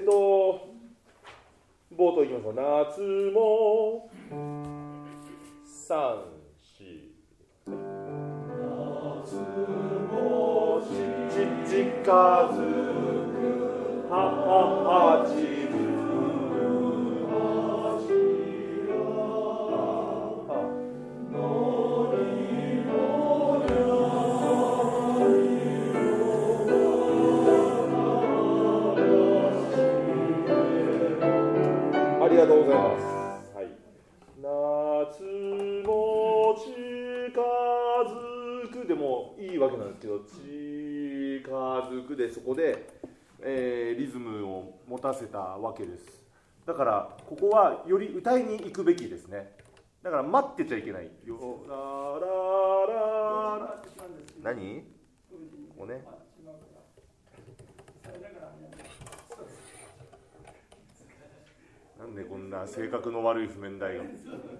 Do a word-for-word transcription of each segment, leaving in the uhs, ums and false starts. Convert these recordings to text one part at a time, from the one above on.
と冒頭いきましょう。夏も三四夏もち近づくは八分ありがとうございます。はい、夏も近づくでもいいわけなんですけど、近づくでそこで、えー、リズムを持たせたわけです。だからここはより歌いに行くべきですね。だから待ってちゃいけないよ。ララララ何？ここね。なんでこんな性格の悪い譜面台が。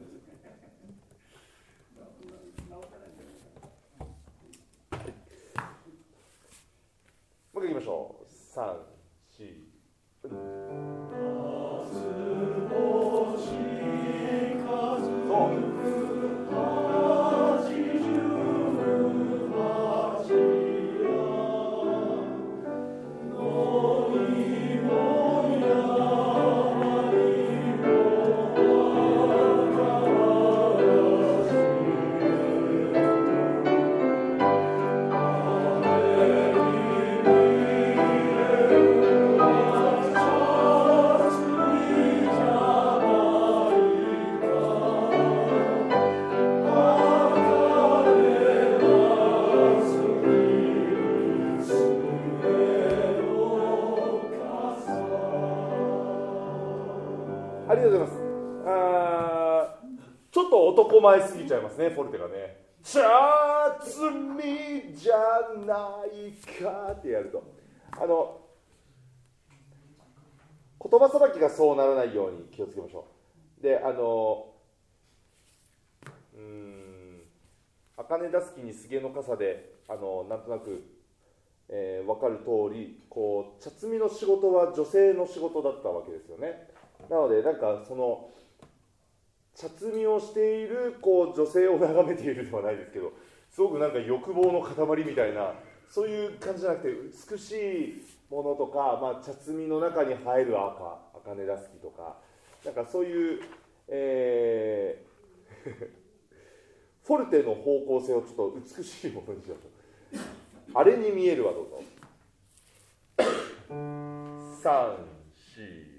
もう一回いきましょう。三、四。そう。ありがとうございます。あちょっと男前すぎちゃいますね、フォルテがね。茶摘みじゃないかってやると、あの言葉さばきがそうならないように気をつけましょう。で、あのうーん茜だすきに菅の傘で、あのなんとなく、えー、分かる通り、こう茶摘みの仕事は女性の仕事だったわけですよね。なので、なんかその茶摘みをしているこう女性を眺めているではないですけど、すごくなんか欲望の塊みたいな、そういう感じじゃなくて、美しいものとか、まあ、茶摘みの中に入る赤、茜だすきとか、なんかそういう、えー、フォルテの方向性をちょっと美しいものにしようと。あれに見えるわ、どうぞ。三、四。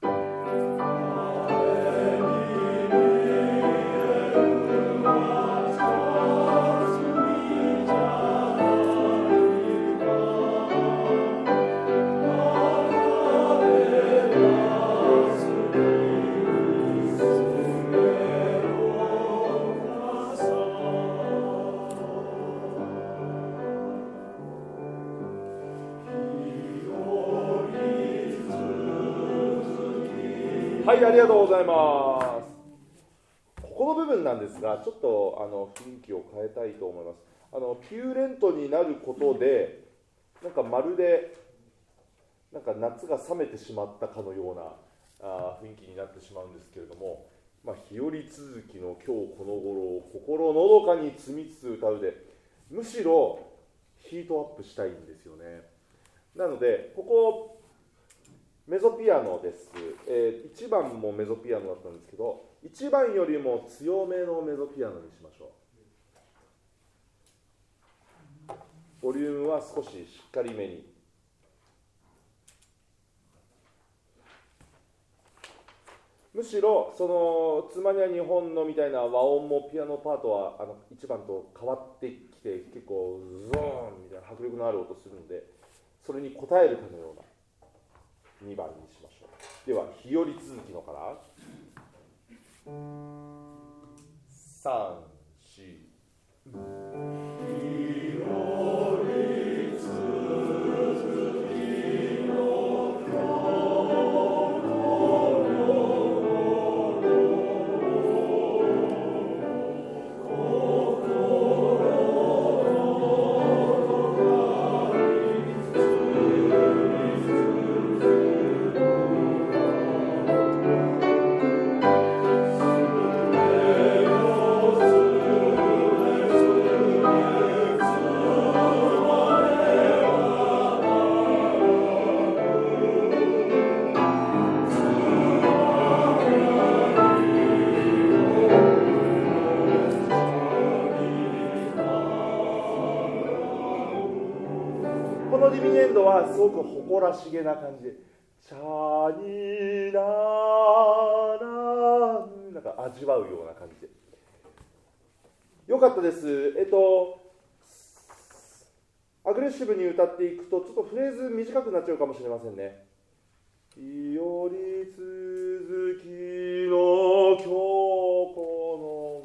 はい、ありがとうございます。ここの部分なんですが、ちょっとあの雰囲気を変えたいと思います。あのピューレントになることで、なんかまるでなんか夏が冷めてしまったかのようなあ雰囲気になってしまうんですけれども、まあ、日和続きの今日この頃を心のどかに積みつつ歌うで、むしろヒートアップしたいんですよね。なので、ここメゾピアノです、えー、いちばんもメゾピアノだったんですけど、いちばんよりも強めのメゾピアノにしましょう。ボリュームは少ししっかりめに。むしろそのつまには日本のみたいな和音もピアノパートはあのいちばんと変わってきて、結構ゾーンみたいな迫力のある音するので、それに応えるかのようなにばんにしましょう。では、日和続きのからさん、し。 誇らしげな感じで、チャニララン、なんか味わうような感じでよかったです。えっとアグレッシブに歌っていくとちょっとフレーズ短くなっちゃうかもしれませんね。より続きの今日この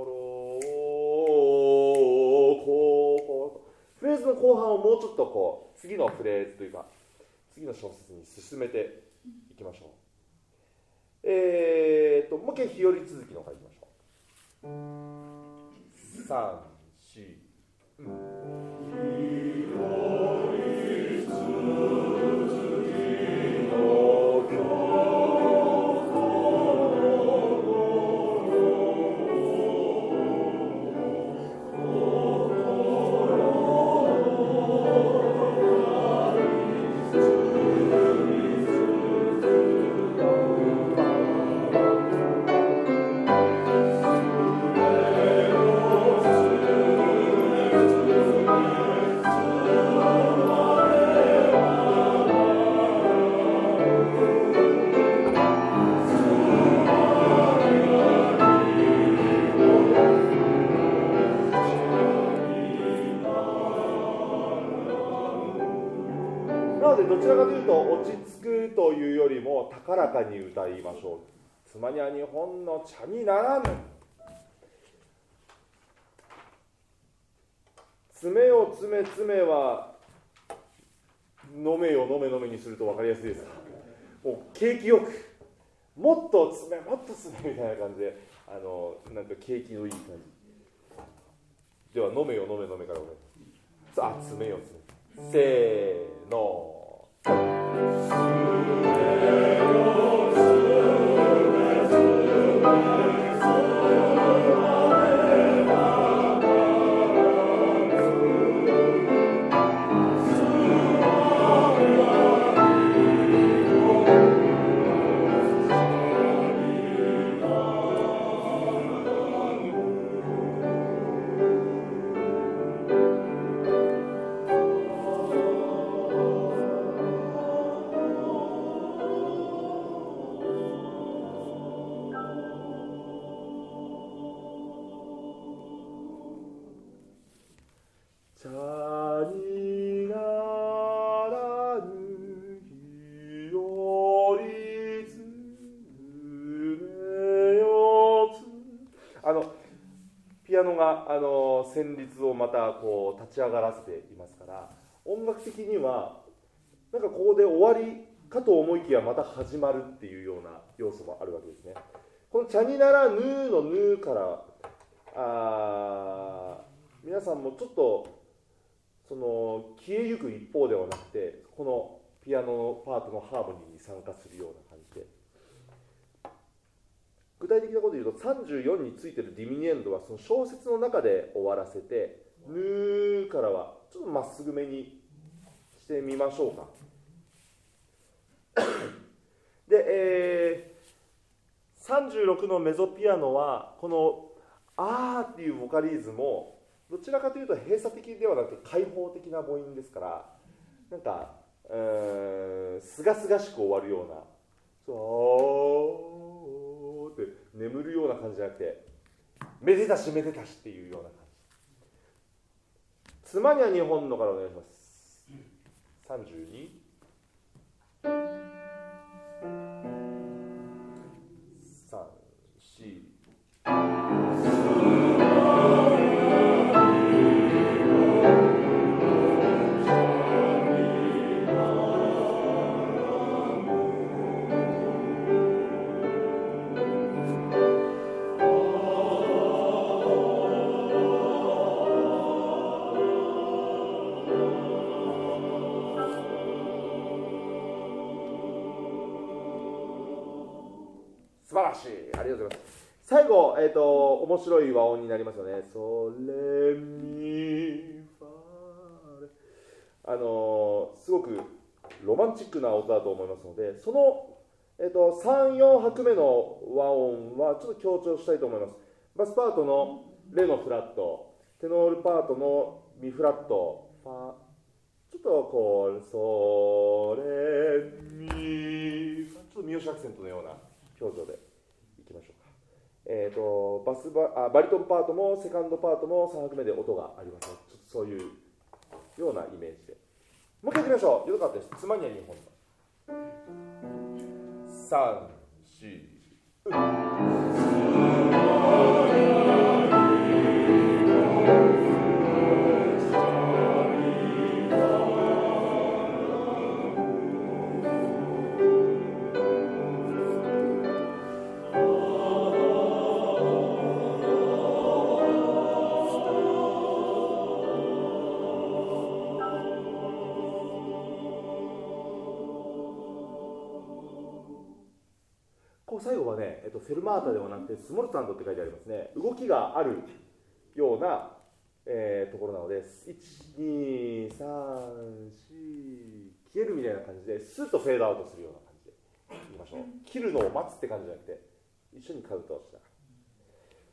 頃こうフレーズの後半をもうちょっとこう次のフレーズというか次の小節に進めていきましょう。えーともう一回日和続きの方いきましょう。さん、し、うんどちらかというと落ち着くというよりも高らかに歌いましょう。つまには日本の茶にならぬ。爪を詰め詰めは飲めよ飲め飲めにすると分かりやすいですか。もう景気よくもっと詰めもっと詰めみたいな感じであのなんか景気のいい感じでは飲めよ飲め飲めから分かります。さあ詰めよ詰めせーのあの旋律をまたこう立ち上がらせていますから音楽的にはなんかここで終わりかと思いきやまた始まるっていうような要素もあるわけですね。このチャニナラヌーのヌーからあ皆さんもちょっとその消えゆく一方ではなくてこのピアノのパートのハーモニーに参加するような感じで具体的なことを言うとさんじゅうよんについてるディミニエンドはその小説の中で終わらせてヌーからはちょっとまっすぐめにしてみましょうか。で、えー、さんじゅうろくのメゾピアノはこのあーっていうボカリズムもどちらかというと閉鎖的ではなくて開放的な母音ですからなんかすがすがしく終わるようなそうって眠るような感じじゃなくてめでたしめでたしっていうような感じ。つまには日本のからお願いします。さんじゅうにさん、し素晴らしい。ありがとうございます。最後、えーと、面白い和音になりますよね。ソレミファレ。あのー、すごくロマンチックな音だと思いますので、その、えーと、さん、よん拍目の和音はちょっと強調したいと思います。バスパートのレのフラット、テノールパートのミフラット、ファ、 ちょっとこうソレミ、ちょっと三好アクセントのような表情でいきましょうか。えーとバスバあバリトンパートもセカンドパートもさん拍目で音がありますね。ちょっとそういうようなイメージでもう一回いきましょう。よかったです。つまにはにほんさん、し、最後はね、えっと、フェルマータではなくてスモルツァンドって書いてありますね。動きがあるような、えー、ところなので、いち、に、さん、し、消えるみたいな感じでスッとフェードアウトするような感じでいきましょう。切るのを待つって感じじゃなくて一緒にカウントをしながら。